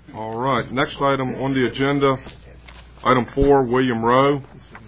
All right. Next item on the agenda, item 4, William Rowe.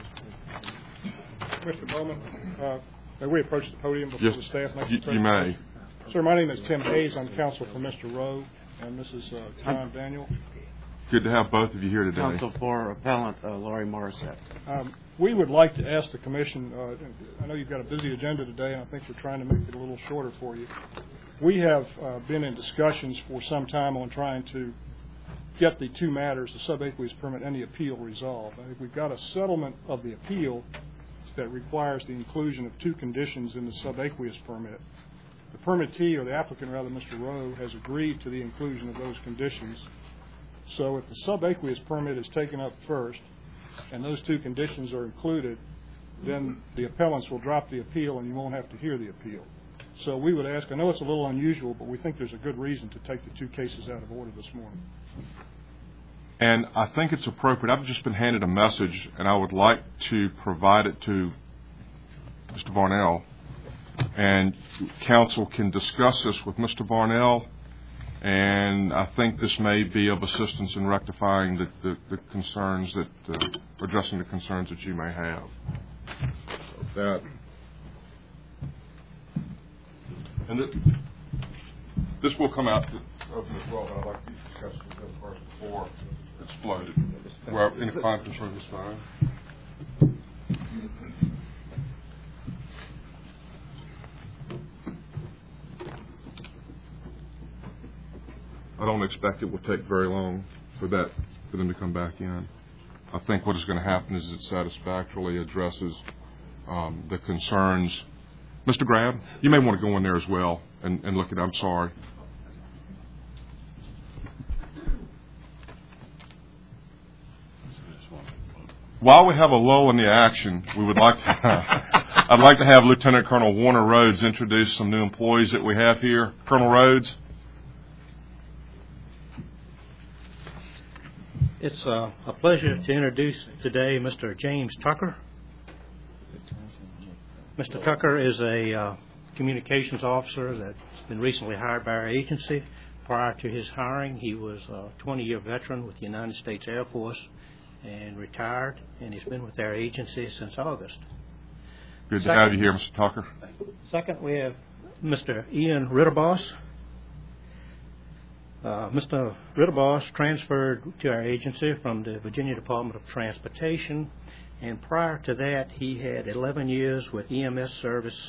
Mr. Bowman, may we approach the podium before the staff makes the presentation? You may. Sir, my name is Tim Hayes. I'm counsel for Mr. Rowe, and this is John Daniel. Good to have both of you here today. Counsel for Appellant Laurie Morissette. We would like to ask the Commission, I know you've got a busy agenda today, and I think we're trying to make it a little shorter for you. We have been in discussions for some time on trying to get the two matters, the subaqueous permit and the appeal, resolved. I think we've got a settlement of the appeal that requires the inclusion of two conditions in the subaqueous permit. The permittee, or the applicant rather, Mr. Rowe, has agreed to the inclusion of those conditions. So if the subaqueous permit is taken up first and those two conditions are included, then the appellants will drop the appeal and you won't have to hear the appeal. So we would ask, I know it's a little unusual, but we think there's a good reason to take the two cases out of order this morning. And I think it's appropriate. I've just been handed a message, and I would like to provide it to Mr. Varnell. And counsel can discuss this with Mr. Varnell, and I think this may be of assistance in rectifying the concerns that, addressing the concerns that you may have. This will come out to open as well, but I'd like to discuss this first before it's floated. We're in a conference room this time. I don't expect it will take very long for them to come back in. I think what is going to happen is it satisfactorily addresses the concerns. Mr. Grab, you may want to go in there as well and look at it. I'm sorry. While we have a lull in the action, we would like to I'd like to have Lieutenant Colonel Warner Rhodes introduce some new employees that we have here. Colonel Rhodes. It's a pleasure to introduce today Mr. James Tucker. Mr. Tucker is a communications officer that's been recently hired by our agency. Prior to his hiring, he was a 20-year veteran with the United States Air Force and retired, and he's been with our agency since August. Good to have you here, Mr. Tucker. Second, we have Mr. Ian Ritterboss. Mr. Ritterboss transferred to our agency from the Virginia Department of Transportation, and prior to that he had 11 years with EMS service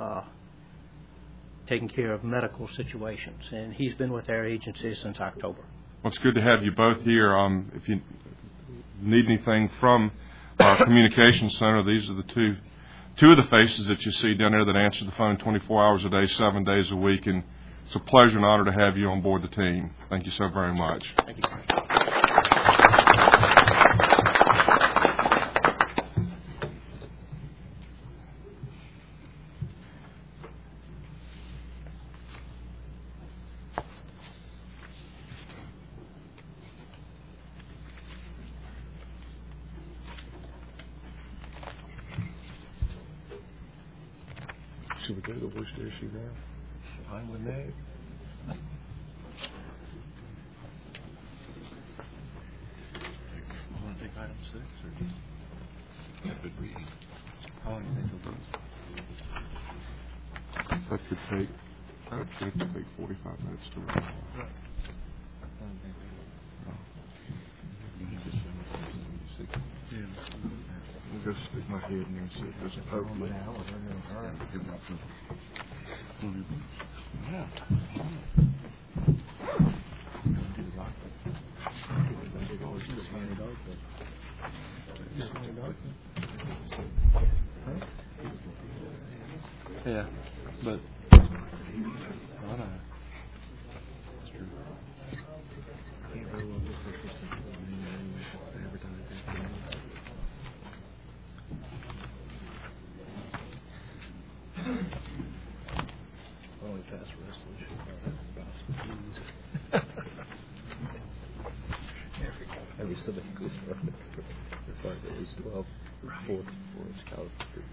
taking care of medical situations, and he's been with our agency since October. Well, it's good to have you both here. If you need anything from our communications center, these are the two of the faces that you see down there that answer the phone 24 hours a day, 7 days a week, and it's a pleasure and honor to have you on board the team. Thank you so very much. Thank you. Should we go to which issue now? Fine with that. You want to take item 6 or just rapid reading? How long do you think it'll be? That could take, I would think it could take 45 minutes to read. Right. I'm going to stick my head in there and see if there's a poke. Yeah. Yeah, but that's true. Only pass resolution. Every civic goes required at least 12 reports for its college degree.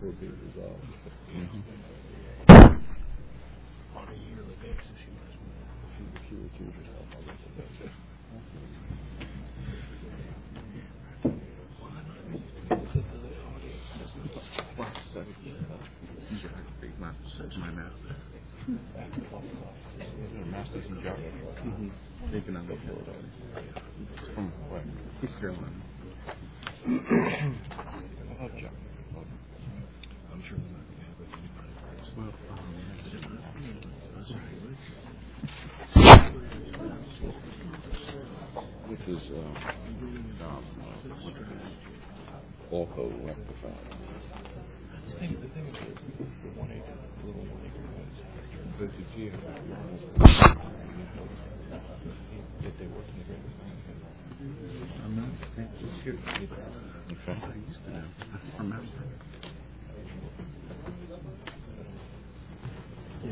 before it be resolved. On a yearly basis, you must move. If you recuse yourself, I'll let you know. My mouth. Masters in geography. Taking on the from what? East Carolina. I love geography. I'm sure they're not going to have it anybody. Well, which is also rectified. The thing is, the 1 acre, little 1 acre homes, but you see if they work in the ground. I'm not just here. Okay. I used to know. I remember. Yeah.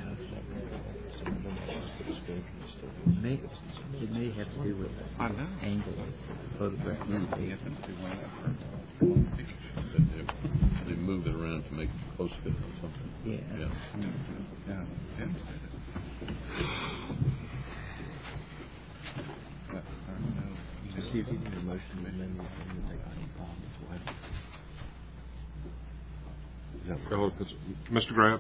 It may have to do with angle photograph. They move it around to make it close fit or something. Yeah. See if you need a motion to amend the take Mr. Grab?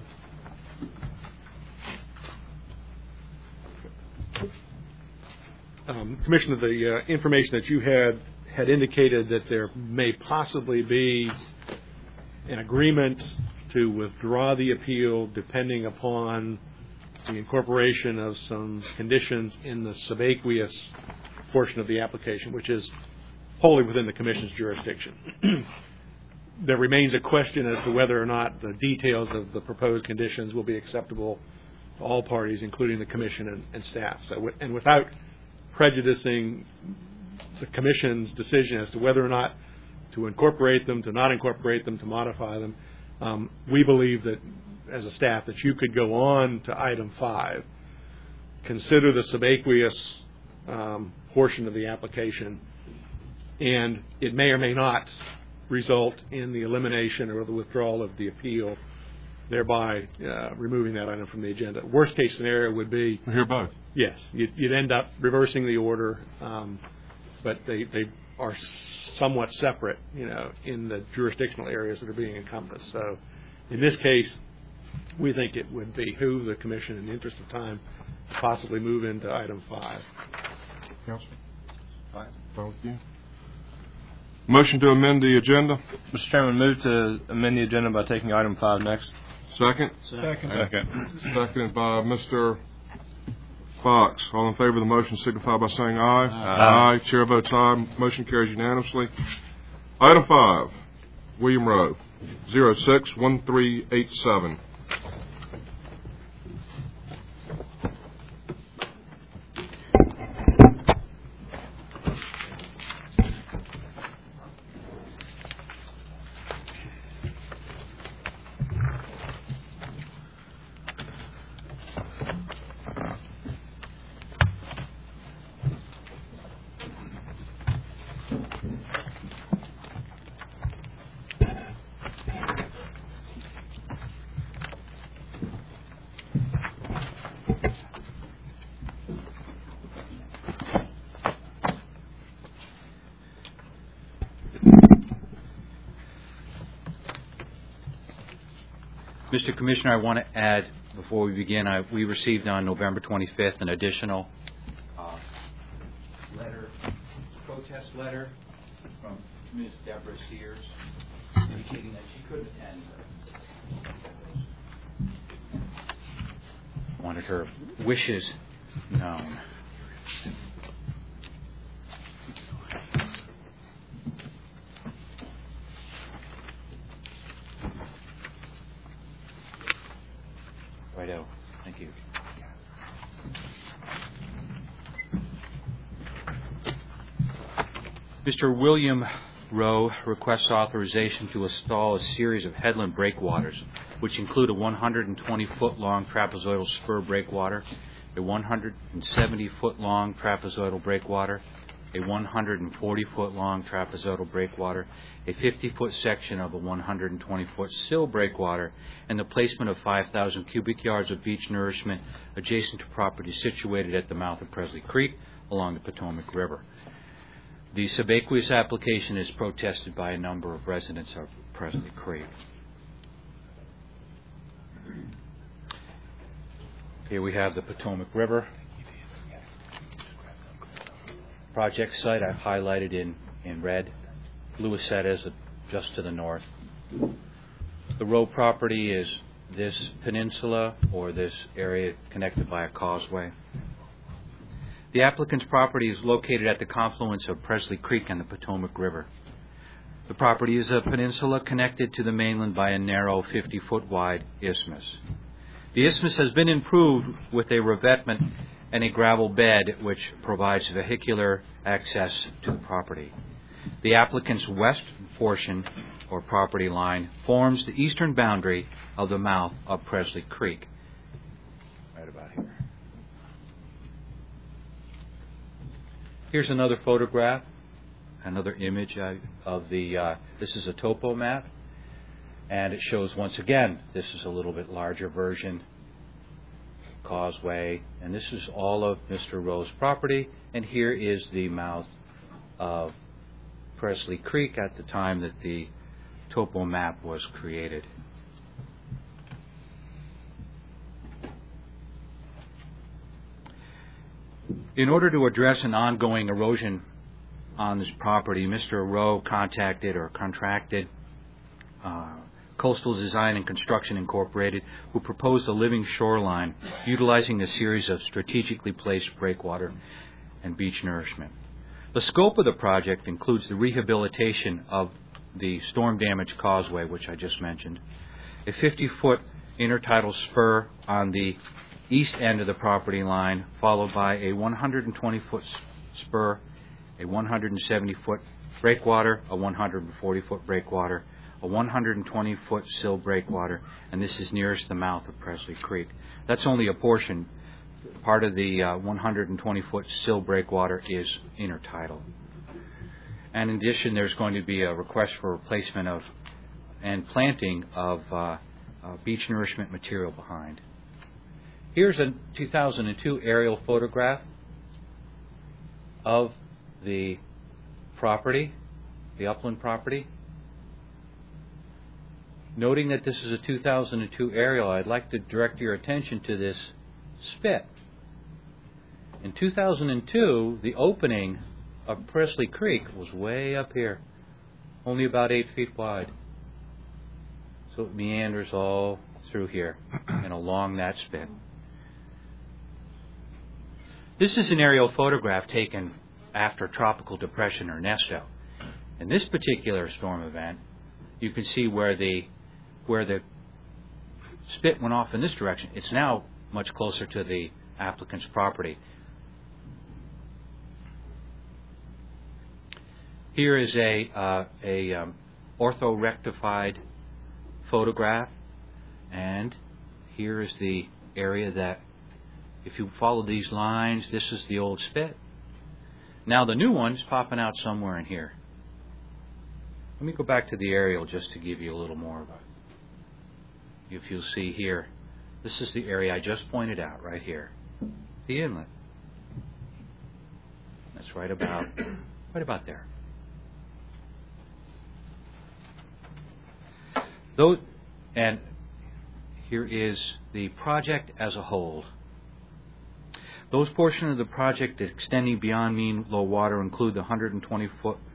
Commissioner, the information that you had indicated that there may possibly be an agreement to withdraw the appeal depending upon the incorporation of some conditions in the subaqueous portion of the application, which is wholly within the Commission's jurisdiction. There remains a question as to whether or not the details of the proposed conditions will be acceptable to all parties, including the Commission and staff. So, and without prejudicing the Commission's decision as to whether or not to incorporate them, to not incorporate them, to modify them, we believe that, as a staff, that you could go on to item 5, consider the subaqueous portion of the application, and it may or may not result in the elimination or the withdrawal of the appeal, thereby removing that item from the agenda. Worst case scenario would be... We hear both. Yes. You'd end up reversing the order, but they are somewhat separate, in the jurisdictional areas that are being encompassed. So in this case, we think it would behoove the Commission, in the interest of time, to possibly move into item 5. Councilman? Fine with you? Motion to amend the agenda? Mr. Chairman, move to amend the agenda by taking item 5 next. Second? Seconded by Mr. Fox. All in favor of the motion signify by saying aye. Aye. Chair votes aye. Motion carries unanimously. Item 5, William Rowe, 061387. Mr. Commissioner, I want to add, before we begin, we received on November 25th an additional protest letter from Ms. Deborah Sears indicating that she couldn't attend. Wanted her wishes known. Righto. Thank you. Mr. William Rowe requests authorization to install a series of headland breakwaters, which include a 120-foot-long trapezoidal spur breakwater, a 170-foot-long trapezoidal breakwater, a 140-foot-long trapezoidal breakwater, a 50-foot section of a 120-foot sill breakwater, and the placement of 5,000 cubic yards of beach nourishment adjacent to property situated at the mouth of Presley Creek along the Potomac River. The subaqueous application is protested by a number of residents of Presley Creek. Here we have the Potomac River. Project site I've highlighted in red. Louisette is just to the north. The Rowe property is this peninsula or this area connected by a causeway. The applicant's property is located at the confluence of Presley Creek and the Potomac River. The property is a peninsula connected to the mainland by a narrow 50-foot wide isthmus. The isthmus has been improved with a revetment and a gravel bed which provides vehicular access to the property. The applicant's west portion or property line forms the eastern boundary of the mouth of Presley Creek. Right about here. Here's another photograph, another image of the, this is a topo map, and it shows once again, this is a little bit larger version, causeway, and this is all of Mr. Rowe's property, and here is the mouth of Presley Creek at the time that the topo map was created. In order to address an ongoing erosion on this property, Mr. Rowe contacted or contracted Coastal Design and Construction Incorporated, who proposed a living shoreline utilizing a series of strategically placed breakwater and beach nourishment. The scope of the project includes the rehabilitation of the storm-damaged causeway, which I just mentioned, a 50-foot intertidal spur on the east end of the property line, followed by a 120-foot spur, a 170-foot breakwater, a 140-foot breakwater, a 120-foot sill breakwater, and this is nearest the mouth of Presley Creek. That's only a portion. Part of the 120-foot sill breakwater is intertidal. And in addition, there's going to be a request for replacement of and planting of beach nourishment material behind. Here's a 2002 aerial photograph of the property, the upland property. Noting that this is a 2002 aerial, I'd like to direct your attention to this spit. In 2002, the opening of Presley Creek was way up here, only about 8 feet wide. So it meanders all through here and along that spit. This is an aerial photograph taken after Tropical Depression Ernesto. In this particular storm event, you can see where the spit went off in this direction. It's now much closer to the applicant's property. Here is a orthorectified photograph, and here is the area that, if you follow these lines, this is the old spit. Now the new one's popping out somewhere in here. Let me go back to the aerial just to give you a little more of it. If you'll see here, this is the area I just pointed out right here, the inlet. That's right about there. And here is the project as a whole. Those portions of the project extending beyond mean low water include the 120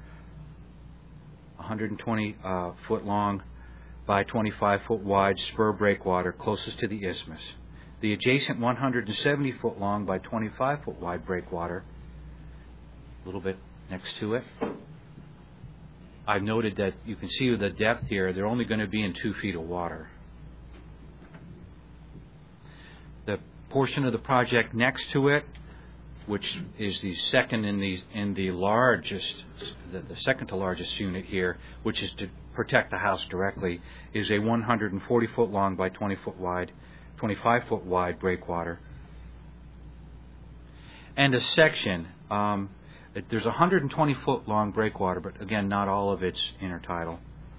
foot long by 25 foot wide spur breakwater closest to the isthmus. The adjacent 170 foot long by 25 foot wide breakwater, a little bit next to it. I've noted that you can see the depth here. They're only going to be in 2 feet of water. The portion of the project next to it, which is the second in the largest, the second to largest unit here, which is to protect the house directly, is a 140 foot long by 20 foot wide, 25 foot wide breakwater, and a section. There's a 120-foot long breakwater, but again, not all of it's intertidal.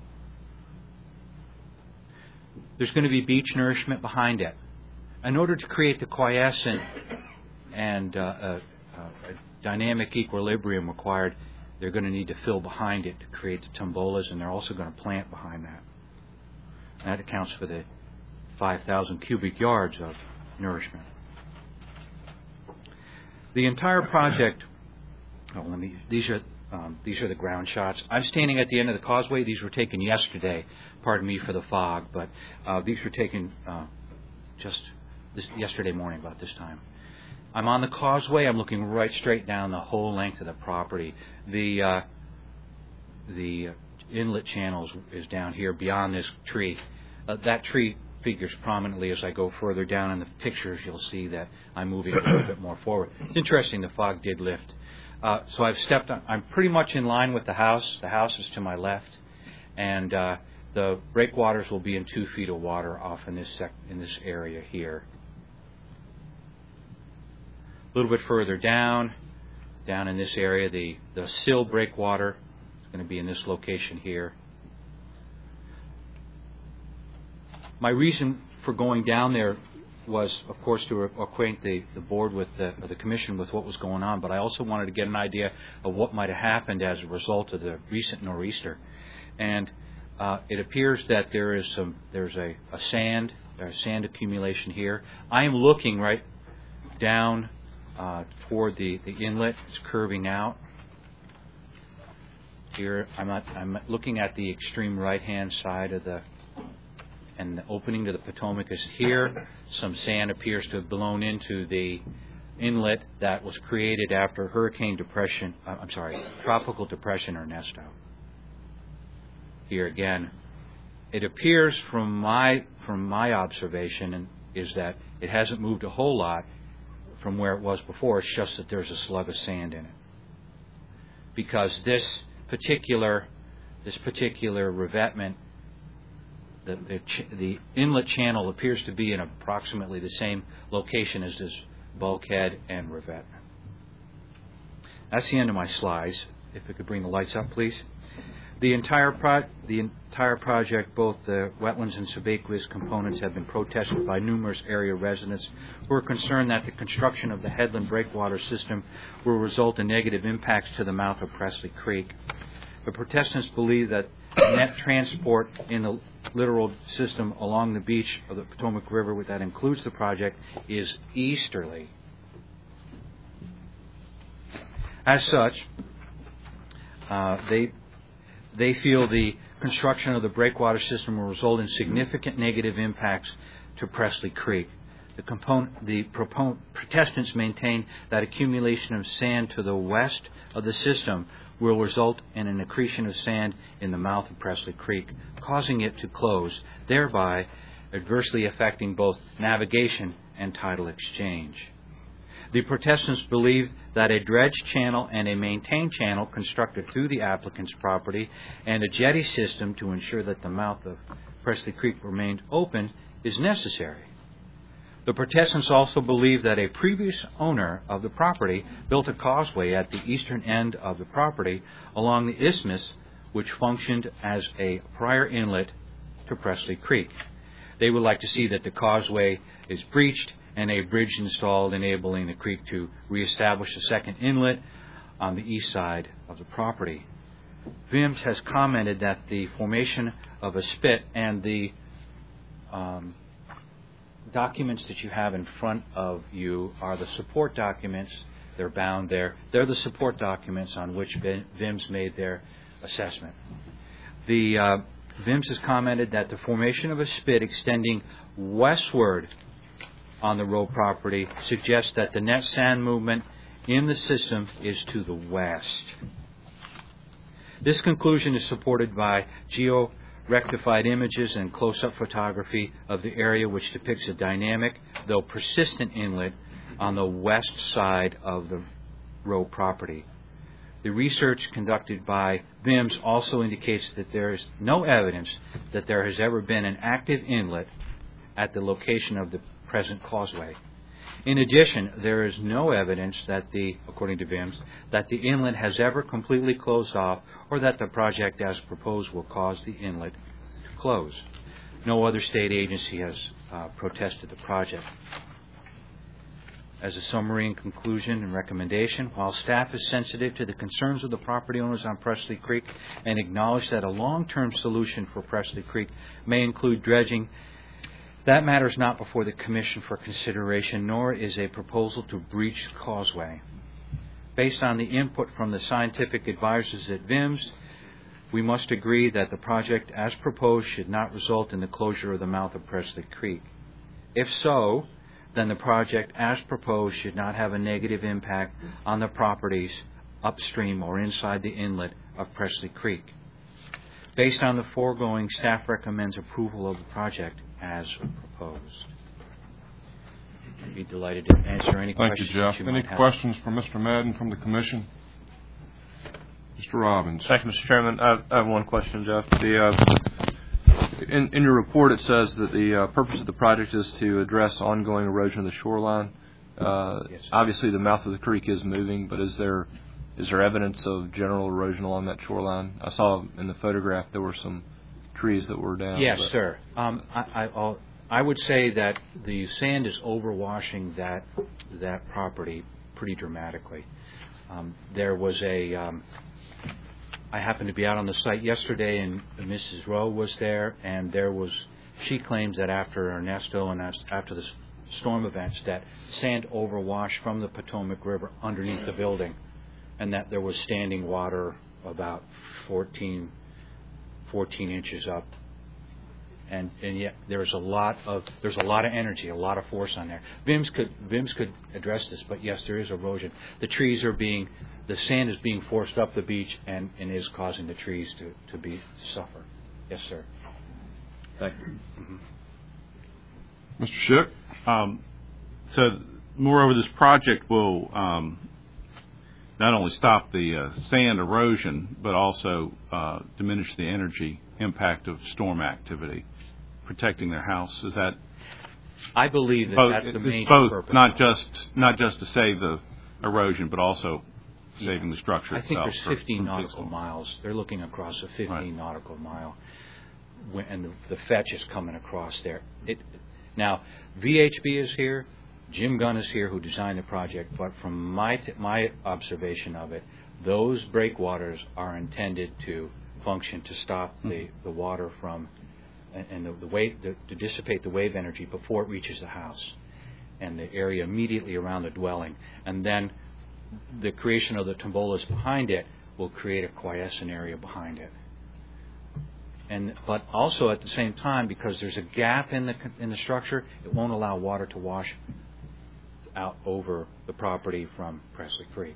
There's going to be beach nourishment behind it. In order to create the quiescent and a dynamic equilibrium required, they're going to need to fill behind it to create the tombolas, and they're also going to plant behind that. That accounts for the 5,000 cubic yards of nourishment. The entire project. These are the ground shots. I'm standing at the end of the causeway. These were taken yesterday. Pardon me for the fog, but these were taken yesterday morning about this time. I'm on the causeway. I'm looking right straight down the whole length of the property. The inlet channel is down here beyond this tree. That tree figures prominently as I go further down in the pictures. You'll see that I'm moving a little bit more forward. It's interesting. The fog did lift. So I've stepped on. I'm pretty much in line with the house. The house is to my left, and the breakwaters will be in 2 feet of water off in this area here. A little bit further down in this area, the sill breakwater is going to be in this location here. My reason for going down there was, of course, to acquaint the board with the commission with what was going on, but I also wanted to get an idea of what might have happened as a result of the recent nor'easter. And it appears that there's a sand accumulation here. I am looking right down toward the inlet. It's curving out. Here, I'm looking at the extreme right-hand side of and the opening to the Potomac is here. Some sand appears to have blown into the inlet that was created after Tropical Depression Ernesto. Here again, it appears from my observation is that it hasn't moved a whole lot from where it was before. It's just that there's a slug of sand in it. Because this particular revetment, the inlet channel appears to be in approximately the same location as this bulkhead and revetment. That's the end of my slides. If we could bring the lights up, please. The entire project, both the wetlands and subaqueous components, have been protested by numerous area residents who are concerned that the construction of the Headland breakwater system will result in negative impacts to the mouth of Presley Creek. The protestants believe that net transport in the littoral system along the beach of the Potomac River that includes the project is easterly. As such, they feel the construction of the breakwater system will result in significant negative impacts to Presley Creek. The protestants maintain that accumulation of sand to the west of the system will result in an accretion of sand in the mouth of Presley Creek, causing it to close, thereby adversely affecting both navigation and tidal exchange. The protestants believe that a dredge channel and a maintained channel constructed through the applicant's property and a jetty system to ensure that the mouth of Presley Creek remained open is necessary. The protestants also believe that a previous owner of the property built a causeway at the eastern end of the property along the isthmus, which functioned as a prior inlet to Presley Creek. They would like to see that the causeway is breached and a bridge installed, enabling the creek to reestablish a second inlet on the east side of the property. VIMS has commented that the formation of a spit and the documents that you have in front of you are the support documents. They're bound there. They're the support documents on which VIMS made their assessment. The VIMS has commented that the formation of a spit extending westward on the Rowe property suggests that the net sand movement in the system is to the west. This conclusion is supported by geo-rectified images and close-up photography of the area, which depicts a dynamic, though persistent inlet on the west side of the Rowe property. The research conducted by VIMS also indicates that there is no evidence that there has ever been an active inlet at the location of the present causeway. In addition, there is no evidence that according to VIMS, that the inlet has ever completely closed off or that the project as proposed will cause the inlet to close. No other state agency has protested the project. As a summary and conclusion and recommendation, while staff is sensitive to the concerns of the property owners on Presley Creek and acknowledge that a long-term solution for Presley Creek may include dredging, that matter is not before the Commission for consideration, nor is a proposal to breach causeway. Based on the input from the scientific advisors at VIMS, we must agree that the project as proposed should not result in the closure of the mouth of Presley Creek. If so, then the project as proposed should not have a negative impact on the properties upstream or inside the inlet of Presley Creek. Based on the foregoing, staff recommends approval of the project as proposed. I'd be delighted to answer any questions. Thank you, Jeff. Any questions for Mr. Madden from the Commission? Mr. Robbins. Thank you, Mr. Chairman. I have one question, Jeff. In your report, it says that the purpose of the project is to address ongoing erosion of the shoreline. Yes. Obviously, the mouth of the creek is moving, but is there evidence of general erosion along that shoreline? I saw in the photograph there were some trees that were down. Yes, sir. I would say that the sand is overwashing that property pretty dramatically. There was I happened to be out on the site yesterday, and Mrs. Rowe was there, and she claims that after Ernesto and after the storm events that sand overwashed from the Potomac River underneath the building, and that there was standing water about 14 inches up, and yet there's a lot of energy, a lot of force on there. VIMS could address this, but yes, there is erosion. The sand is being forced up the beach and is causing the trees to suffer. Yes, sir. Thank you. Mr. Schick? So, moreover, this project will not only stop the sand erosion, but also diminish the energy impact of storm activity, protecting their house. Is that? I believe that's the main purpose. Not just to save the erosion, but also saving the structure itself. I think there's 15 nautical miles. They're looking across a 15 nautical mile, and the fetch is coming across there. Now, VHB is here. Jim Gunn is here, who designed the project. But from my observation of it, those breakwaters are intended to function to stop the water from and the wave to dissipate the wave energy before it reaches the house and the area immediately around the dwelling, and then the creation of the tombolas behind it will create a quiescent area behind it. But also at the same time, because there's a gap in the structure, it won't allow water to wash out over the property from Presley Creek.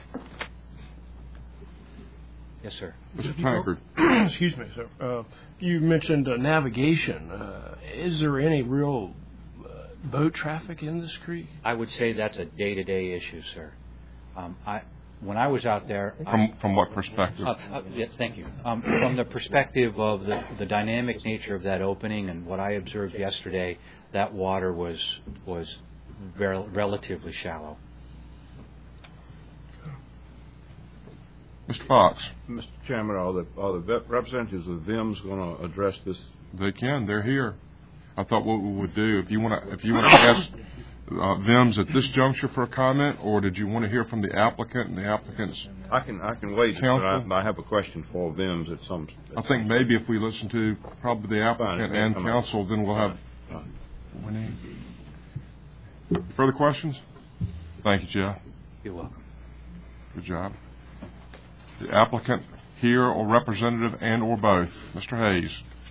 Yes, sir. Mr. Tankard. Excuse me, sir. You mentioned navigation. Is there any real boat traffic in this creek? I would say that's a day-to-day issue, sir. When I was out there... From what perspective? Yes, thank you. From the perspective of the dynamic nature of that opening and what I observed yesterday, that water was relatively shallow. Mr. Fox. Mr. Chairman, are the representatives of VIMS going to address this? They can. They're here. I thought what we would do, if you want to ask VIMS at this juncture for a comment, or did you want to hear from the applicant and the applicant's I can wait. But I have a question for VIMS at some. I think maybe if we listen to probably the applicant and counsel, then we'll have. Further questions? Thank you, Jeff. You're welcome. Good job. The applicant here, or representative, and or both. Mr. Hayes.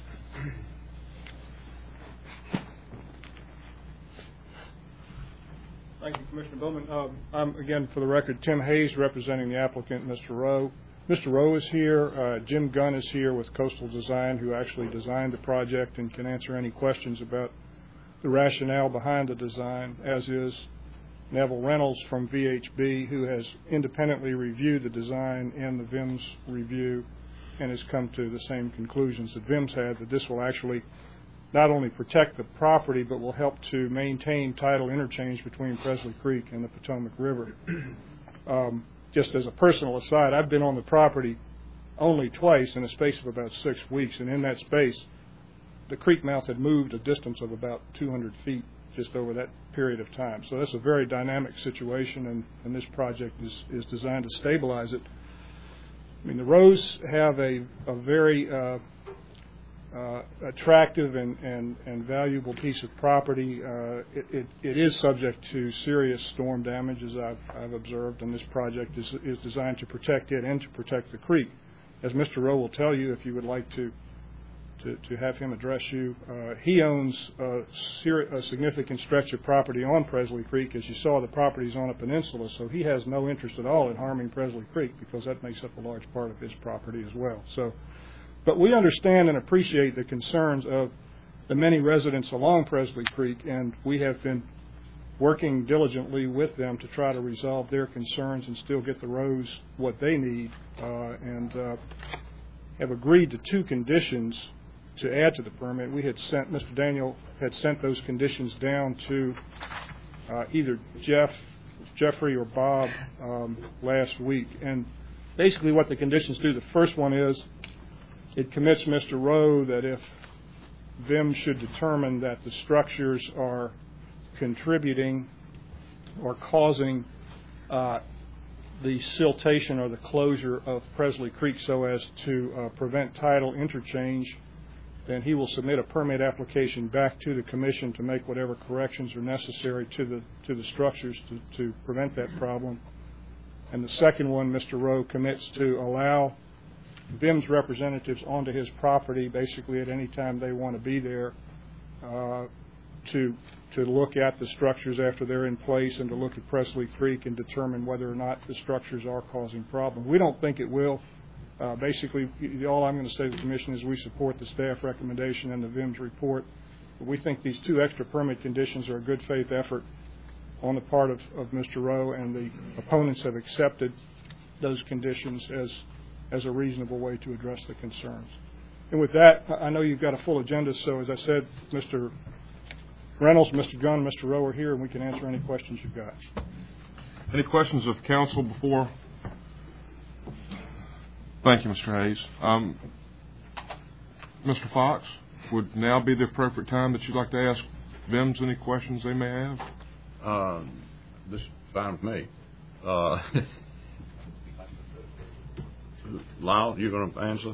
Thank you, Commissioner Bowman. I'm, again, for the record, Tim Hayes, representing the applicant, Mr. Rowe. Mr. Rowe is here. Jim Gunn is here with Coastal Design, who actually designed the project and can answer any questions about the rationale behind the design, as is Neville Reynolds from VHB, who has independently reviewed the design and the VIMS review and has come to the same conclusions that VIMS had, that this will actually not only protect the property, but will help to maintain tidal interchange between Presley Creek and the Potomac River. Just as a personal aside, I've been on the property only twice in a space of about 6 weeks, and in that space, the creek mouth had moved a distance of about 200 feet just over that period of time. So that's a very dynamic situation, and this project is designed to stabilize it. I mean, the Rows have a very attractive and valuable piece of property. It is subject to serious storm damage, as I've observed, and this project is designed to protect it and to protect the creek. As Mr. Rowe will tell you, if you would like to have him address you, he owns a significant stretch of property on Presley Creek. As you saw, the property is on a peninsula, so he has no interest at all in harming Presley Creek because that makes up a large part of his property as well. So, but we understand and appreciate the concerns of the many residents along Presley Creek, and we have been working diligently with them to try to resolve their concerns and still get the Rows what they need, and have agreed to 2 conditions to add to the permit. We had sent, Mr. Daniel had sent those conditions down to either Jeffrey or Bob last week, and basically what the conditions do, the first one is it commits Mr. Rowe that if VIM should determine that the structures are contributing or causing the siltation or the closure of Presley Creek so as to prevent tidal interchange, then he will submit a permit application back to the Commission to make whatever corrections are necessary to the structures to prevent that problem. And the second one, Mr. Rowe commits to allow VIM's representatives onto his property basically at any time they want to be there to look at the structures after they're in place and to look at Presley Creek and determine whether or not the structures are causing problems. We don't think it will. Basically, all I'm going to say to the Commission is we support the staff recommendation and the VIM's report. But we think these 2 extra permit conditions are a good faith effort on the part of Mr. Rowe, and the opponents have accepted those conditions as a reasonable way to address the concerns. And with that, I know you've got a full agenda, so as I said, Mr. Reynolds, Mr. Gunn, Mr. Rowe are here, and we can answer any questions you've got. Any questions of council before? Thank you, Mr. Hayes. Mr. Fox, would now be the appropriate time that you'd like to ask VIMs any questions they may have? This is fine with me. Lyle, you're going to answer?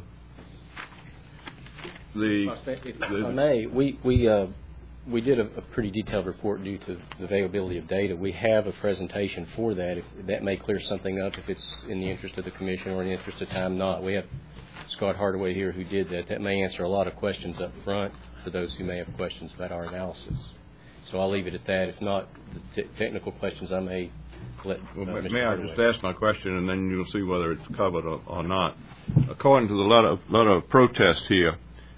If I may, we did a pretty detailed report due to the availability of data. We have a presentation for that. If that may clear something up, if it's in the interest of the Commission or in the interest of time not. We have Scott Hardaway here who did that. That may answer a lot of questions up front for those who may have questions about our analysis. So I'll leave it at that. If not, the technical questions I may let Mr. May I Hardaway. just ask my question, and then you'll see whether it's covered or not. According to the letter of protest here,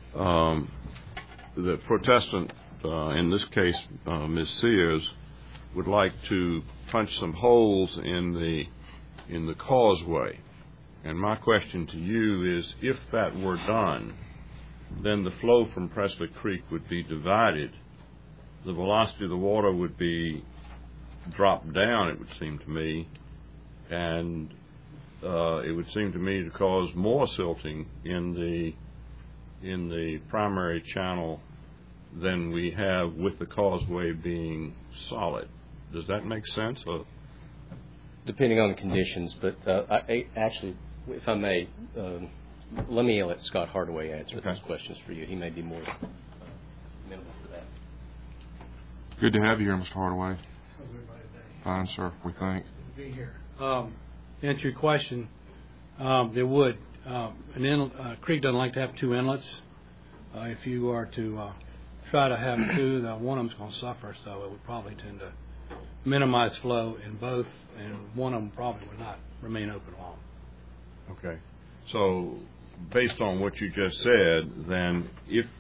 the protestant, in this case, Ms. Sears, would like to punch some holes in the causeway. And my question to you is, if that were done, then the flow from Presley Creek would be divided. The velocity of the water would be dropped down, it would seem to me, and it would seem to me to cause more silting in the primary channel than we have with the causeway being solid. Does that make sense? Or? Depending on the conditions, but actually, if I may, let me let Scott Hardaway answer those questions for you. He may be more amenable for that. Good to have you here, Mr. Hardaway. Fine, sir, we think. Good to be here. To answer your question, there would. A creek doesn't like to have 2 inlets. If you are to try to have 2, one of them's going to suffer, so it would probably tend to minimize flow in both, and one of them probably would not remain open long. Okay. So, based on what you just said, then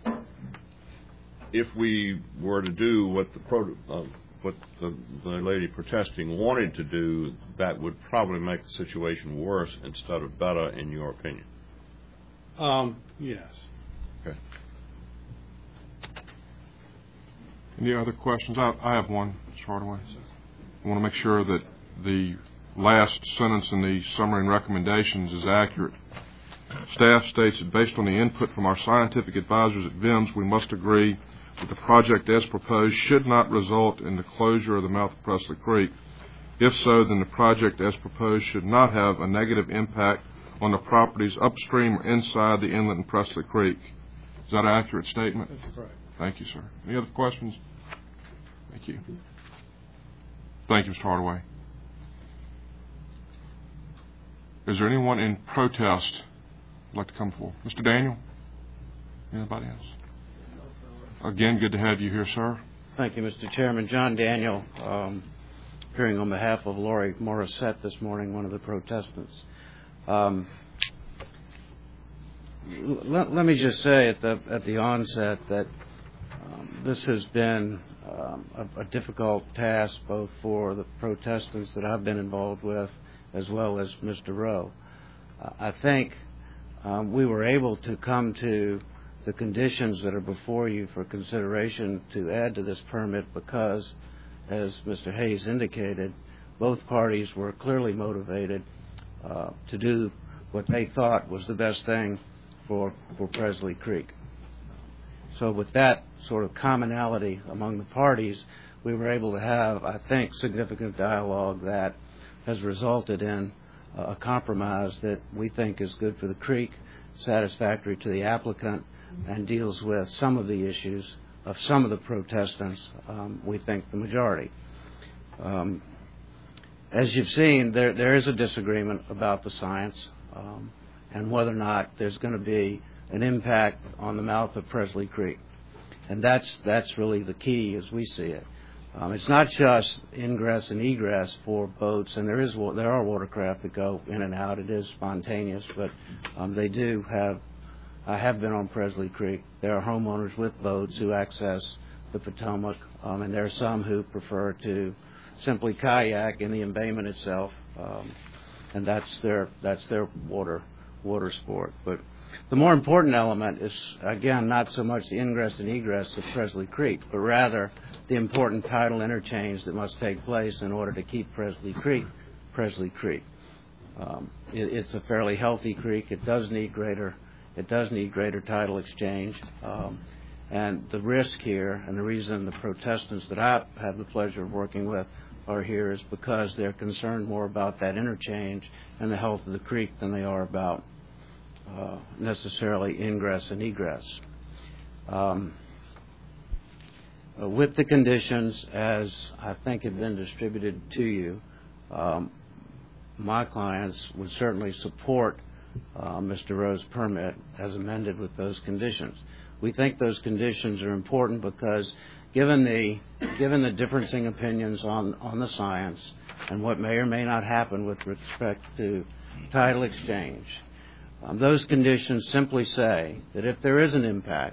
if we were to do what the lady protesting wanted to do, that would probably make the situation worse instead of better, in your opinion. Yes. Okay. Any other questions? I have one, Mr. Hardaway. I want to make sure that the last sentence in the summary and recommendations is accurate. Staff states that based on the input from our scientific advisors at VIMS, we must agree that the project as proposed should not result in the closure of the mouth of Presley Creek. If so, then the project as proposed should not have a negative impact on the properties upstream or inside the inlet in Presley Creek. Is that an accurate statement? That's correct. Thank you, sir. Any other questions? Thank you. Thank you, Mr. Hardaway. Is there anyone in protest who'd like to come forward? Mr. Daniel? Anybody else? Again, good to have you here, sir. Thank you, Mr. Chairman. John Daniel, appearing on behalf of Lori Morissette this morning, one of the protestants. Let me just say at the onset that this has been a difficult task both for the protestants that I've been involved with as well as Mr. Rowe. I think we were able to come to the conditions that are before you for consideration to add to this permit because, as Mr. Hayes indicated, both parties were clearly motivated to do what they thought was the best thing for Presley Creek. So with that sort of commonality among the parties, we were able to have, I think, significant dialogue that has resulted in a compromise that we think is good for the creek, satisfactory to the applicant, and deals with some of the issues of some of the protestants, we think the majority. As you've seen, there is a disagreement about the science and whether or not there's going to be an impact on the mouth of Presley Creek. And that's really the key as we see it. It's not just ingress and egress for boats, and there are watercraft that go in and out. It is spontaneous, but they do have. I have been on Presley Creek. There are homeowners with boats who access the Potomac, and there are some who prefer to simply kayak in the embayment itself, and that's their water sport. But the more important element is, again, not so much the ingress and egress of Presley Creek, but rather the important tidal interchange that must take place in order to keep Presley Creek. It's a fairly healthy creek. It does need greater tidal exchange. And the risk here, and the reason the protestants that I have the pleasure of working with are here, is because they're concerned more about that interchange and the health of the creek than they are about necessarily ingress and egress. With the conditions, as I think have been distributed to you, my clients would certainly support Mr. Rowe's permit as amended with those conditions. We think those conditions are important because given the differencing opinions on the science and what may or may not happen with respect to tidal exchange, those conditions simply say that if there is an impact,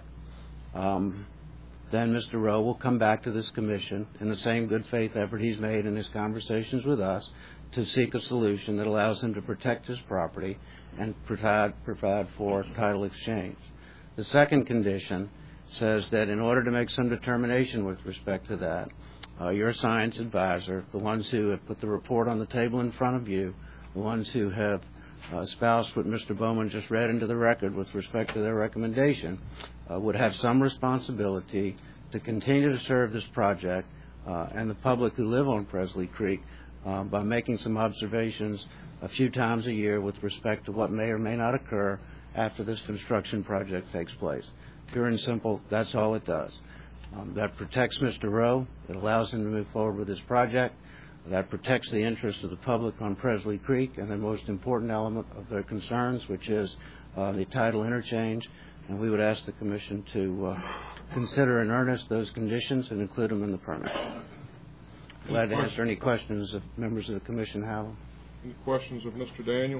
then Mr. Rowe will come back to this commission in the same good faith effort he's made in his conversations with us to seek a solution that allows him to protect his property and provide for tidal exchange. The second condition says that in order to make some determination with respect to that, your science advisor, the ones who have put the report on the table in front of you, the ones who have espoused what Mr. Bowman just read into the record with respect to their recommendation, would have some responsibility to continue to serve this project and the public who live on Presley Creek by making some observations a few times a year with respect to what may or may not occur after this construction project takes place. Pure and simple, that's all it does. That protects Mr. Rowe. It allows him to move forward with his project. That protects the interest of the public on Presley Creek and the most important element of their concerns, which is the tidal interchange. And we would ask the Commission to consider in earnest those conditions and include them in the permit. Glad to answer any questions if members of the Commission have them. Any questions of Mr. Daniel?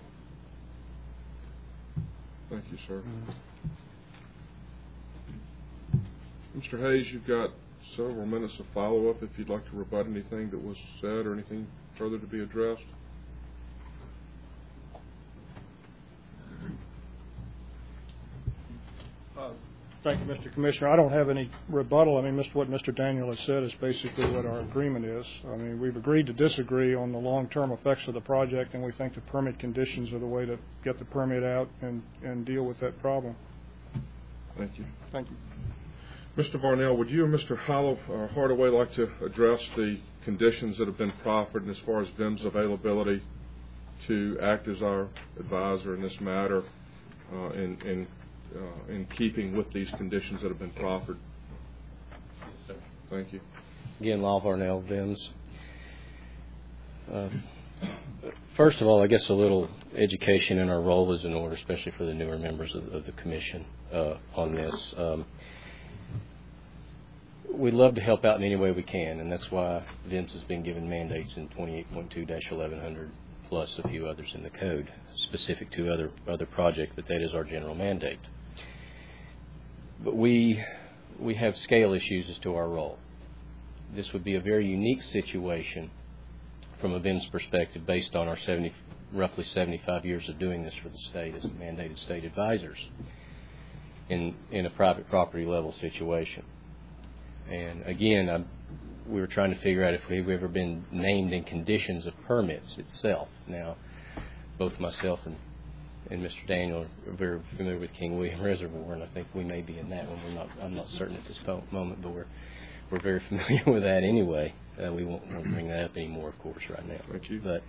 Thank you, sir. Mr. Hayes, you've got several minutes of follow-up if you'd like to rebut anything that was said or anything further to be addressed. Thank you, Mr. Commissioner. I don't have any rebuttal. I mean, what Mr. Daniel has said is basically what our agreement is. I mean, we've agreed to disagree on the long-term effects of the project, and we think the permit conditions are the way to get the permit out and deal with that problem. Thank you. Thank you. Mr. Varnell, would you and Mr. Hardaway like to address the conditions that have been proffered, and as far as VIM's availability to act as our advisor in this matter in keeping with these conditions that have been proffered? Thank you. Again, Lyle Varnell, VIMS. First of all, I guess a little education in our role is in order, especially for the newer members of the Commission on this. We'd love to help out in any way we can, and that's why VIMS has been given mandates in 28.2-1100 plus a few others in the code specific to other projects, but that is our general mandate. But we have scale issues as to our role. This would be a very unique situation from a VIMS perspective based on our roughly 75 years of doing this for the state as mandated state advisors in a private property level situation. And again, we were trying to figure out if we've ever been named in conditions of permits itself. Now, both myself and Mr. Daniel are very familiar with King William Reservoir, and I think we may be in that one. I'm not certain at this moment, but we're very familiar with that anyway. We won't bring that up anymore, of course, right now. Thank you. But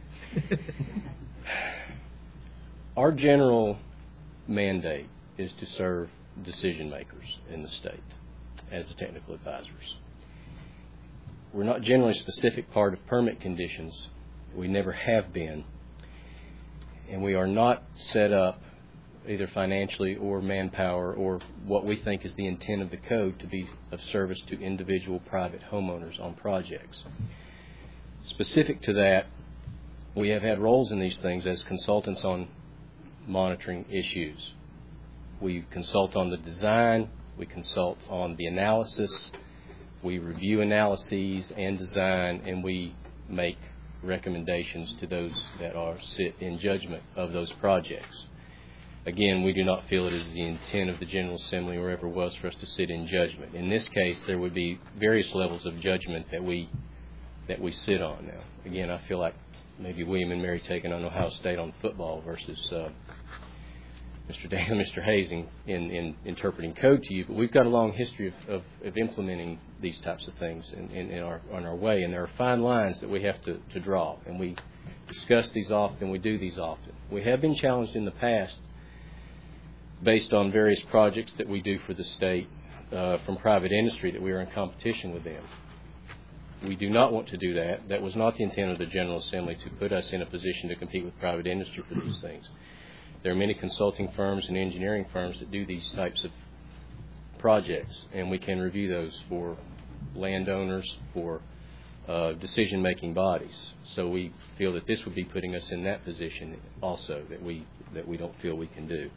our general mandate is to serve decision makers in the state as the technical advisors. We're not generally a specific part of permit conditions. We never have been. And we are not set up either financially or manpower or what we think is the intent of the code to be of service to individual private homeowners on projects. Specific to that, we have had roles in these things as consultants on monitoring issues. We consult on the design, we consult on the analysis, we review analyses and design, and we make recommendations to those that sit in judgment of those projects. Again, we do not feel it is the intent of the General Assembly or ever was for us to sit in judgment. In this case, there would be various levels of judgment that we sit on now. Again, I feel like maybe William and Mary taking on Ohio State on football versus Mr. Daniel and Mr. Hayes in interpreting code to you, but we've got a long history of implementing these types of things on our way, and there are fine lines that we have to draw, and we discuss these often, we do these often. We have been challenged in the past based on various projects that we do for the state from private industry that we are in competition with them. We do not want to do that. That was not the intent of the General Assembly, to put us in a position to compete with private industry for these things. There are many consulting firms and engineering firms that do these types of projects, and we can review those for landowners, for decision-making bodies. So we feel that this would be putting us in that position also that we don't feel we can do.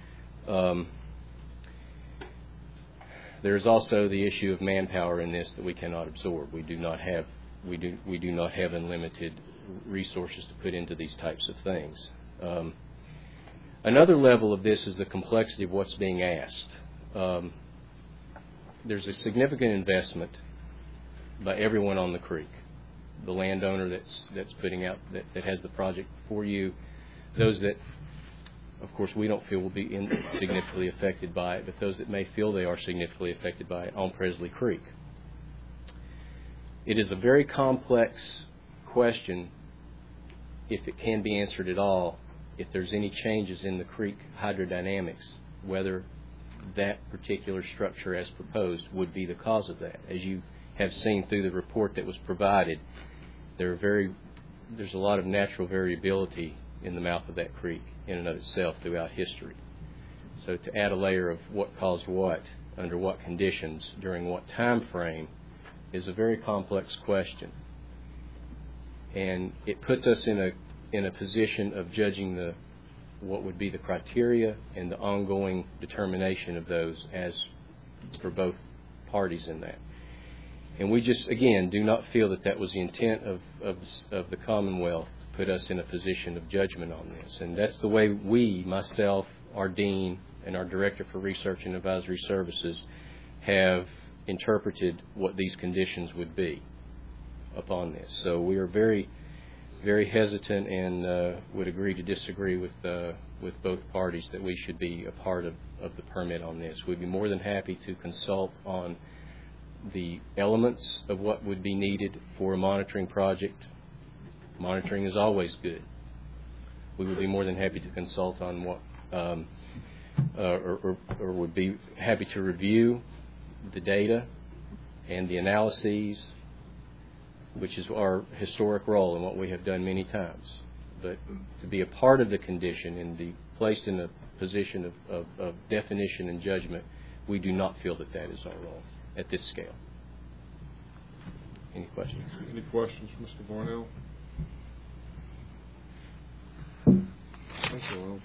There is also the issue of manpower in this that we cannot absorb. We do not have unlimited resources to put into these types of things. Another level of this is the complexity of what's being asked. There's a significant investment by everyone on the creek. The landowner that's putting out, that has the project for you, those that, of course, we don't feel will be significantly affected by it, but those that may feel they are significantly affected by it on Presley Creek. It is a very complex question, if it can be answered at all, if there's any changes in the creek hydrodynamics, whether that particular structure as proposed would be the cause of that. As you have seen through the report that was provided, there's a lot of natural variability in the mouth of that creek in and of itself throughout history. So to add a layer of what caused what, under what conditions, during what time frame, is a very complex question. And it puts us in a position of judging what would be the criteria and the ongoing determination of those as for both parties in that. And we just, again, do not feel that was the intent of the Commonwealth to put us in a position of judgment on this. And that's the way we, myself, our dean, and our Director for Research and Advisory Services have interpreted what these conditions would be upon this. So we are very, very hesitant and would agree to disagree with both parties that we should be a part of the permit on this. We'd be more than happy to consult on the elements of what would be needed for a monitoring project. Monitoring is always good. We would be more than happy to consult on what, or would be happy to review the data and the analyses, which is our historic role and what we have done many times. But to be a part of the condition and be placed in a position of definition and judgment, we do not feel that that is our role at this scale. Any questions? Any questions for Mr. Varnell? Thank you.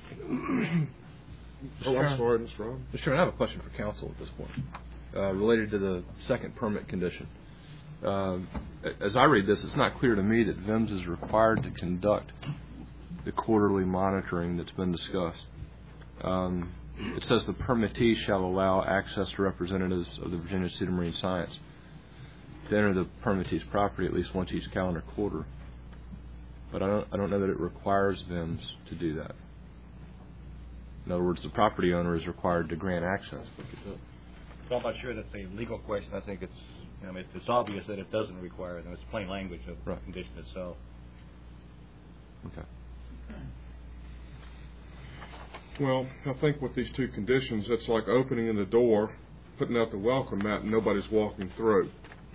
I'm sorry, Mr. Rob. Mr. Chairman, I have a question for council at this point, related to the second permit condition. As I read this, it's not clear to me that VIMS is required to conduct the quarterly monitoring that's been discussed. It says the permittee shall allow access to representatives of the Virginia Institute of Marine Science to enter the permittee's property at least once each calendar quarter. But I don't know that it requires VIMS to do that. In other words, the property owner is required to grant access. So I'm not sure that's a legal question. I think it's, it's obvious that it doesn't require them. It's plain language of the condition itself. Okay. Well, I think with these two conditions, it's like opening in the door, putting out the welcome mat, and nobody's walking through.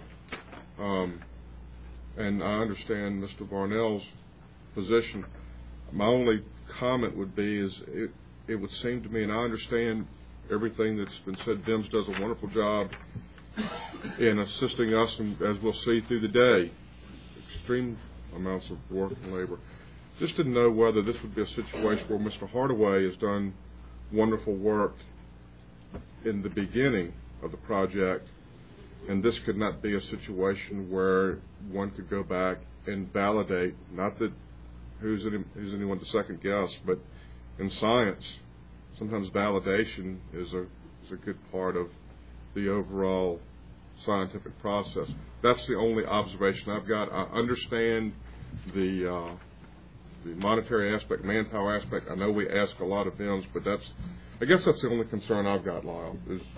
And I understand Mr. Varnell's position. My only comment would be is it would seem to me, and I understand everything that's been said, VIMS does a wonderful job in assisting us, and as we'll see through the day, extreme amounts of work and labor. Just didn't know whether this would be a situation where Mr. Hardaway has done wonderful work in the beginning of the project, and this could not be a situation where one could go back and validate, not that who's anyone to second guess, but in science, sometimes validation is a good part of the overall scientific process. That's the only observation I've got. I understand the monetary aspect, manpower aspect. I know we ask a lot of VIMS, but I guess that's the only concern I've got, Lyle.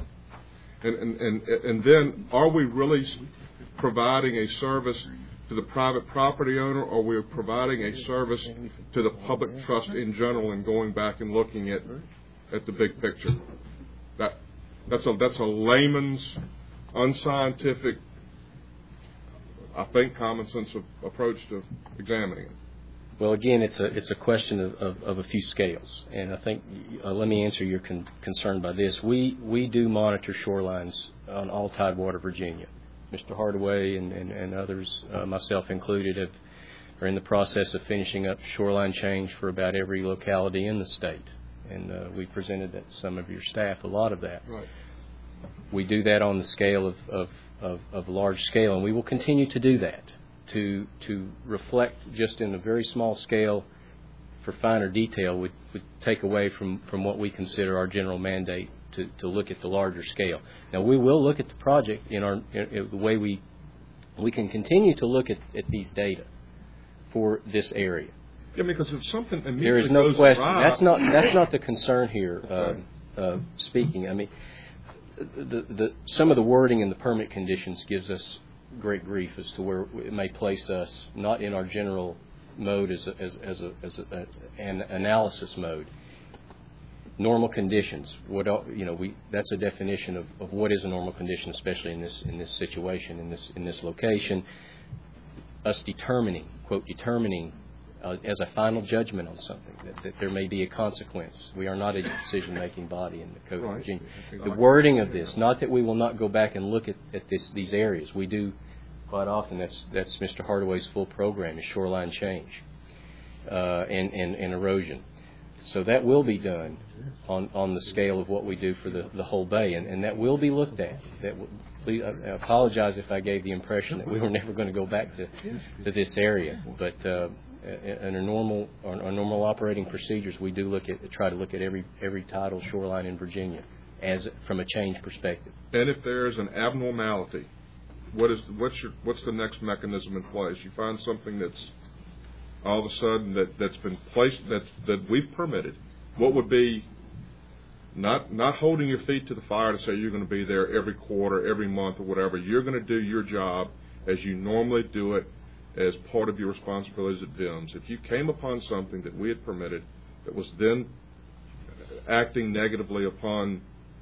And then, are we really providing a service to the private property owner, or are we providing a service to the public trust in general and going back and looking at the big picture? That's a layman's, unscientific, I think, common sense approach to examining it. Well, again, it's a question of a few scales, and I think let me answer your concern by this. We do monitor shorelines on all Tidewater, Virginia. Mr. Hardaway and others, myself included, are in the process of finishing up shoreline change for about every locality in the state, and we presented that to some of your staff, a lot of that. Right. We do that on the scale of large scale, and we will continue to do that. To reflect just in a very small scale for finer detail would take away from what we consider our general mandate to look at the larger scale. Now, we will look at the project in the way we can continue to look at these data for this area. Yeah, because if something immediately there is no goes question. awry, That's not the concern here. Speaking, I mean, some of the wording in the permit conditions gives us great grief as to where it may place us, not in our general mode as an analysis mode. Normal conditions. That's a definition of what is a normal condition, especially in this situation, in this location. Us determining as a final judgment on something that there may be a consequence. We are not a decision-making body in the Code of Virginia. The wording of this, not that we will not go back and look at these areas. We do quite often. That's Mr. Hardaway's full program is shoreline change and erosion. So that will be done on the scale of what we do for the whole bay, and that will be looked at. Please, I apologize if I gave the impression that we were never going to go back to this area, but In our normal operating procedures, we do try to look at every tidal shoreline in Virginia as from a change perspective. And if there's an abnormality, what's the next mechanism in place? You find something that's all of a sudden that's been placed that we've permitted. What would be not holding your feet to the fire to say you're going to be there every quarter, every month, or whatever. You're going to do your job as you normally do it as part of your responsibilities at VIMS. If you came upon something that we had permitted that was then acting negatively upon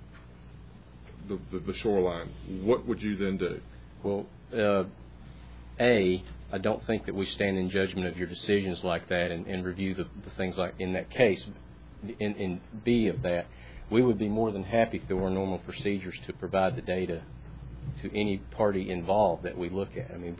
the shoreline, what would you then do? Well, I don't think that we stand in judgment of your decisions like that and review the things like in that case. In B of that, we would be more than happy through our normal procedures to provide the data to any party involved that we look at. I mean,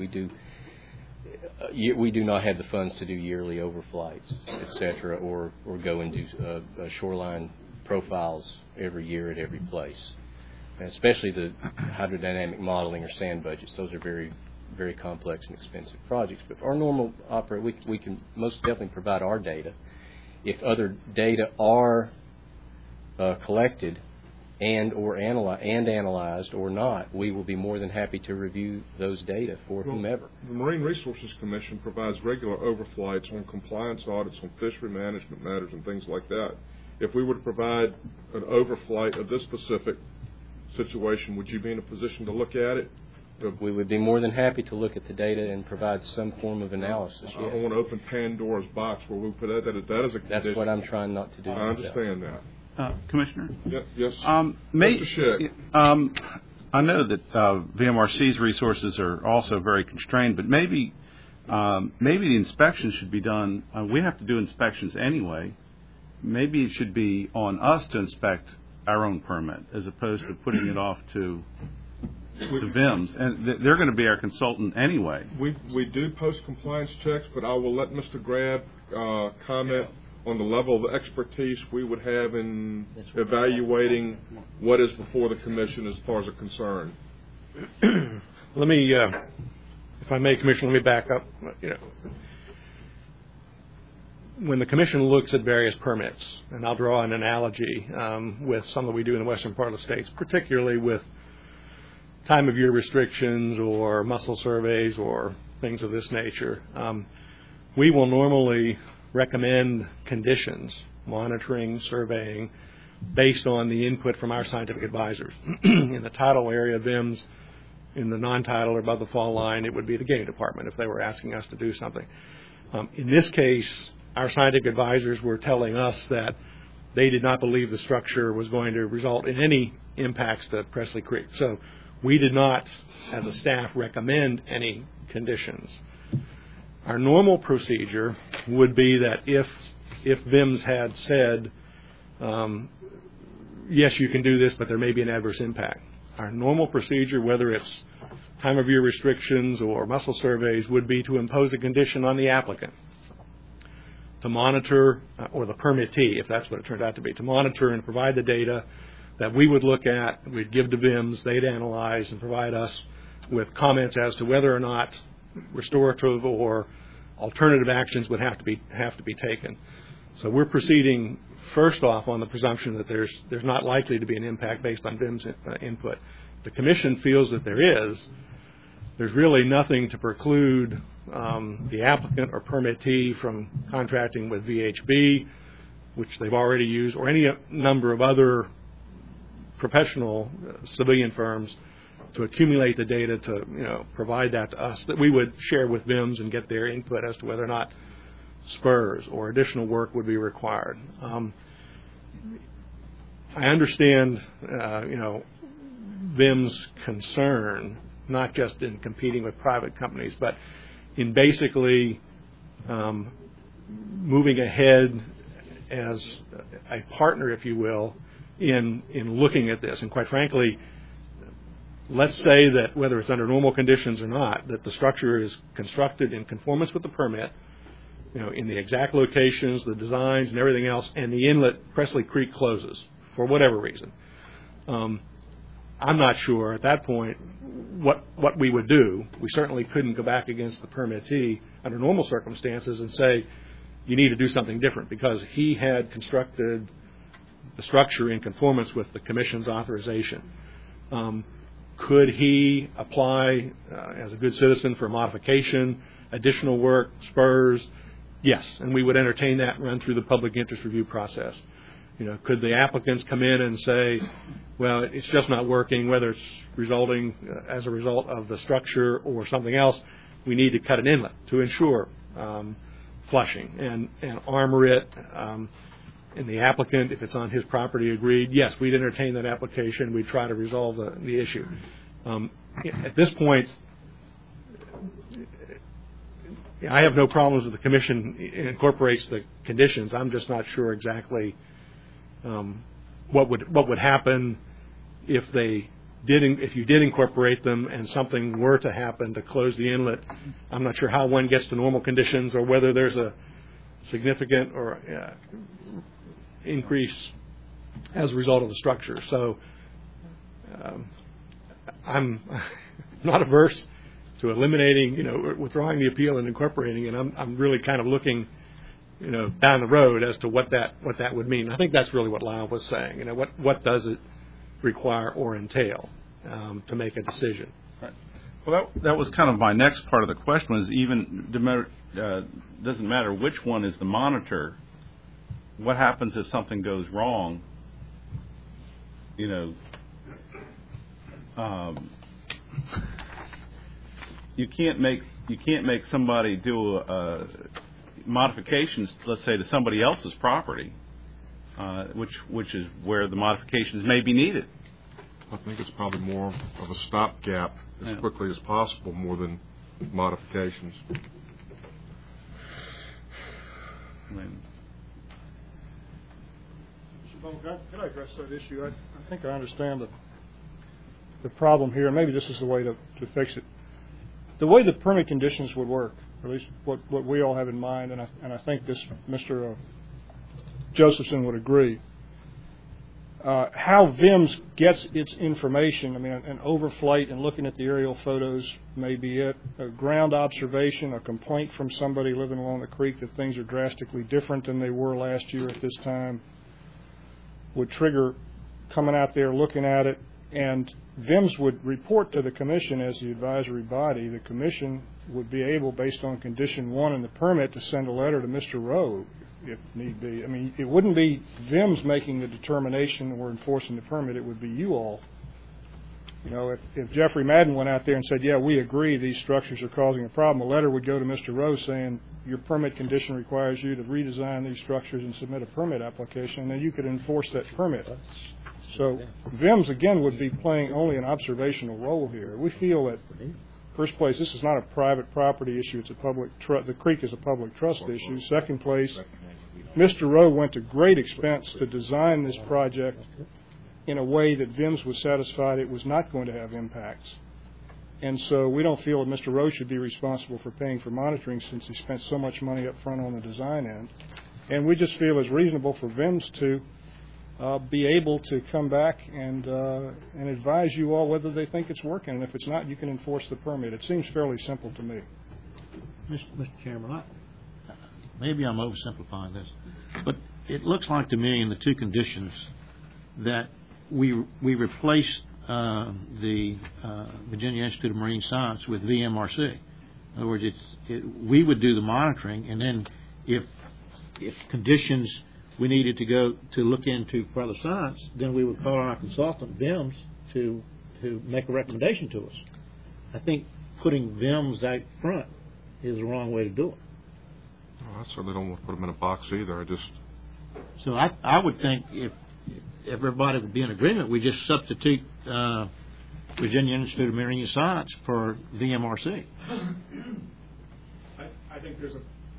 we do not have the funds to do yearly overflights, et cetera, or go and do shoreline profiles every year at every place, and especially the hydrodynamic modeling or sand budgets. Those are very, very complex and expensive projects. But for our normal we can most definitely provide our data. If other data are collected and analyzed or not, we will be more than happy to review those data for whomever. The Marine Resources Commission provides regular overflights on compliance audits on fishery management matters and things like that. If we were to provide an overflight of this specific situation, would you be in a position to look at it? We would be more than happy to look at the data and provide some form of analysis. Yes. I don't want to open Pandora's box where we put that is a condition. That's what I'm trying not to do. I understand that. Commissioner? Yes. Mr. Schick. I know that VMRC's resources are also very constrained, but maybe the inspections should be done. We have to do inspections anyway. Maybe it should be on us to inspect our own permit as opposed to putting it off to VIMS, and they're going to be our consultant anyway. We do post-compliance checks, but I will let Mr. Grab comment on the level of expertise we would have in evaluating what is before the commission as far as a concern. Let me, if I may, Commissioner, let me back up. When the commission looks at various permits, and I'll draw an analogy with some that we do in the western part of the states, particularly with time of year restrictions or mussel surveys or things of this nature, we will normally recommend conditions, monitoring, surveying, based on the input from our scientific advisors. In the tidal area, VIMS, in the non-tidal or above the fall line, it would be the game department if they were asking us to do something. In this case, our scientific advisors were telling us that they did not believe the structure was going to result in any impacts to Presley Creek. So we did not, as a staff, recommend any conditions. Our normal procedure would be that if VIMS had said, yes, you can do this, but there may be an adverse impact, our normal procedure, whether it's time of year restrictions or mussel surveys, would be to impose a condition on the applicant to monitor, or the permittee, if that's what it turned out to be, to monitor and provide the data that we would look at, we'd give to VIMS, they'd analyze and provide us with comments as to whether or not restorative or alternative actions would have to be taken. So we're proceeding first off on the presumption that there's not likely to be an impact based on VIMS input. The commission feels that there's really nothing to preclude the applicant or permittee from contracting with VHB, which they've already used, or any number of other professional civilian firms to accumulate the data to provide that to us that we would share with VIMS and get their input as to whether or not spurs or additional work would be required. I understand VIMS' concern, not just in competing with private companies, but in basically moving ahead as a partner, if you will, in looking at this. And quite frankly, let's say that whether it's under normal conditions or not, that the structure is constructed in conformance with the permit, in the exact locations, the designs and everything else, and the inlet, Presley Creek, closes for whatever reason. I'm not sure at that point what we would do. We certainly couldn't go back against the permittee under normal circumstances and say, you need to do something different, because he had constructed the structure in conformance with the Commission's authorization. Could he apply as a good citizen for modification, additional work, spurs? Yes, and we would entertain that and run through the public interest review process. Could the applicants come in and say, well, it's just not working, whether it's resulting as a result of the structure or something else, we need to cut an inlet to ensure flushing and armor it. And the applicant, if it's on his property, agreed, yes, we'd entertain that application. We'd try to resolve the issue. At this point, I have no problems with the Commission incorporates the conditions. I'm just not sure exactly what would happen if you did incorporate them and something were to happen to close the inlet. I'm not sure how one gets to normal conditions or whether there's a significant or increase as a result of the structure. So I'm not averse to eliminating, withdrawing the appeal and incorporating it. I'm really kind of looking, down the road as to what that would mean. I think that's really what Lyle was saying. What does it require or entail to make a decision? Right. Well, that was kind of my next part of the question. Was even doesn't matter which one is the monitor. What happens if something goes wrong? You can't make somebody do modifications, let's say, to somebody else's property, which is where the modifications may be needed. I think it's probably more of a stopgap as quickly as possible, more than modifications. Can I address that issue? I think I understand the problem here, and maybe this is the way to fix it. The way the permit conditions would work, or at least what we all have in mind, and I think this Mr. Josephson would agree, how VIMS gets its information. I mean, an overflight and looking at the aerial photos may be it. A ground observation, a complaint from somebody living along the creek that things are drastically different than they were last year at this time would trigger coming out there, looking at it, and VIMS would report to the Commission as the advisory body. The Commission would be able, based on Condition 1 in the permit, to send a letter to Mr. Rowe if need be. I mean, it wouldn't be VIMS making the determination or enforcing the permit. It would be you all. If Jeffrey Madden went out there and said, yeah, we agree these structures are causing a problem, a letter would go to Mr. Rowe saying, your permit condition requires you to redesign these structures and submit a permit application, and then you could enforce that permit. So VIMS, again, would be playing only an observational role here. We feel that, first place, this is not a private property issue. It's a public the creek is a public trust issue. Second place, Mr. Rowe went to great expense to design this project in a way that VIMS was satisfied it was not going to have impacts. And so we don't feel that Mr. Rowe should be responsible for paying for monitoring since he spent so much money up front on the design end. And we just feel it's reasonable for VIMS to be able to come back and advise you all whether they think it's working. And if it's not, you can enforce the permit. It seems fairly simple to me. Mr. Chairman, maybe I'm oversimplifying this, but it looks like to me in the two conditions that we replaced the Virginia Institute of Marine Science with VMRC. In other words, we would do the monitoring, and then if conditions we needed to go to look into further science, then we would call on our consultant, VIMS, to make a recommendation to us. I think putting VIMS out front is the wrong way to do it. I certainly don't want to put them in a box either. So I would think if everybody would be in agreement, we just substitute Virginia Institute of Marine Science for VMRC. I think there's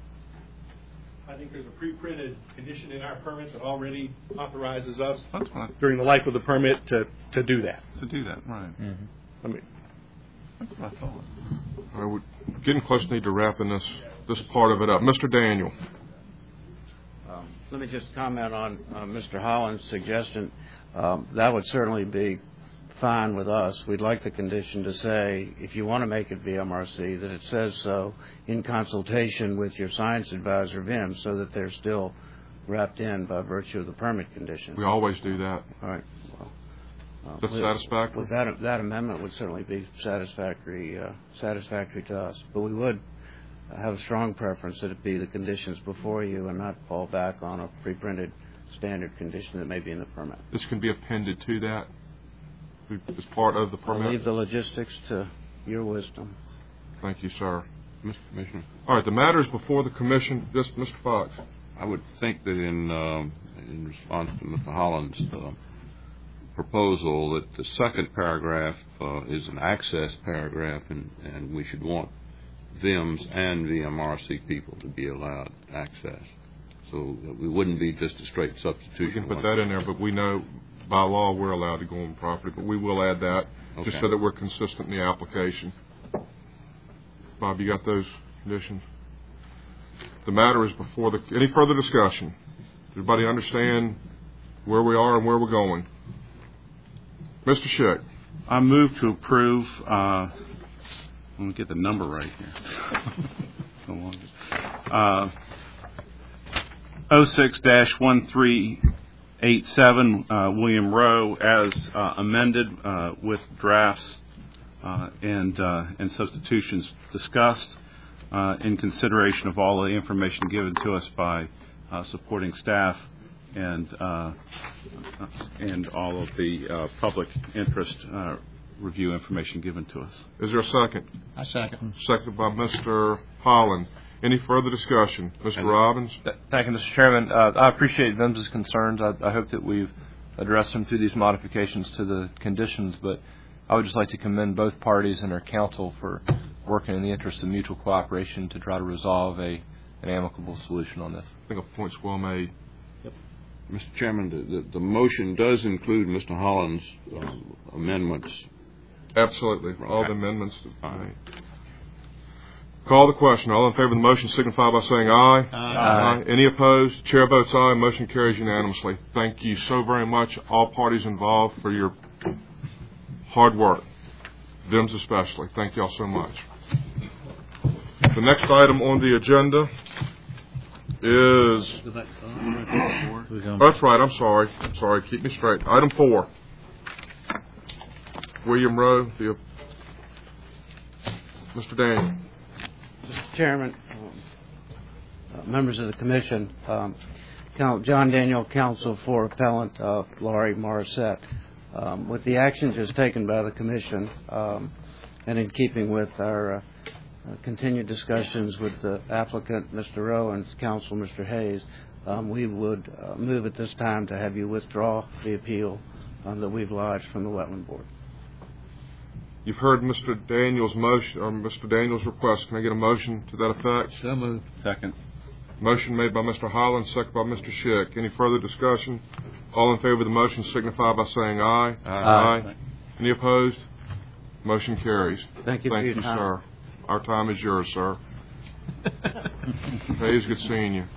a pre-printed condition in our permit that already authorizes us during the life of the permit to do that. To do that, right. Mm-hmm. I mean, that's what I thought. All right, we're getting close to need to wrapping this part of it up. Mr. Daniel. Let me just comment on Mr. Holland's suggestion. That would certainly be fine with us. We'd like the condition to say, if you want to make it VMRC, that it says so in consultation with your science advisor, VIM, so that they're still wrapped in by virtue of the permit condition. We always do that. All right. Is that satisfactory? That amendment would certainly be satisfactory to us. But we would have a strong preference that it be the conditions before you and not fall back on a pre-printed standard condition that may be in the permit. This can be appended to that as part of the permit? I'll leave the logistics to your wisdom. Thank you, sir. Mr. Commissioner? All right, the matter is before the commission. Just Mr. Fox. I would think that in response to Mr. Holland's proposal, that the second paragraph is an access paragraph, and we should want VIMs and VMRC people to be allowed access. So we wouldn't be just a straight substitution. We can put that in there, but we know by law we're allowed to go on property, but we will add that just so that we're consistent in the application. Bob, you got those conditions? The matter is before the... Any further discussion? Everybody understand where we are and where we're going? Mr. Schick. I move to approve... let me get the number right here. So long. 06-1387 William Rowe as amended with drafts and substitutions discussed in consideration of all the information given to us by supporting staff and all of the public interest review information given to us. Is there a second? I second. Seconded by Mr. Holland. Any further discussion? Mr. Robbins? Thank you, Mr. Chairman. I appreciate VIM's concerns. I hope that we've addressed them through these modifications to the conditions, but I would just like to commend both parties and our counsel for working in the interest of mutual cooperation to try to resolve an amicable solution on this. I think a point's well made. Yep. Mr. Chairman, the motion does include Mr. Holland's amendments. Absolutely. All the amendments. Call the question. All in favor of the motion signify by saying aye. Aye. Any opposed? Chair votes aye. Motion carries unanimously. Thank you so very much, all parties involved, for your hard work. VIMS especially. Thank you all so much. The next item on the agenda is... That's right. I'm sorry. Keep me straight. Item 4. William Rowe. Mr. Daniel. Mr. Chairman, members of the Commission, John Daniel, counsel for Appellant Laurie Morissette. With the action just taken by the Commission and in keeping with our continued discussions with the applicant, Mr. Rowe, and counsel, Mr. Hayes, we would move at this time to have you withdraw the appeal that we've lodged from the Wetland Board. You've heard Mr. Daniel's motion, or Mr. Daniel's request. Can I get a motion to that effect? So moved. Second. Motion made by Mr. Holland, second by Mr. Schick. Any further discussion? All in favor of the motion signify by saying aye. Aye. Any opposed? Motion carries. Thank you for your time. Sir. Our time is yours, sir. Hayes, good seeing you.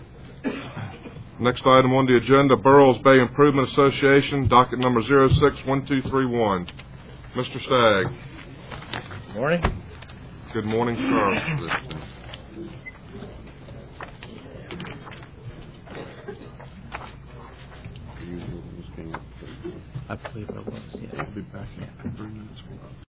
Next item on the agenda, Burroughs Bay Improvement Association, docket number 061231. Mr. Stagg. Morning. Good morning, sir. I believe I was, yeah. I'll be back in 3 minutes.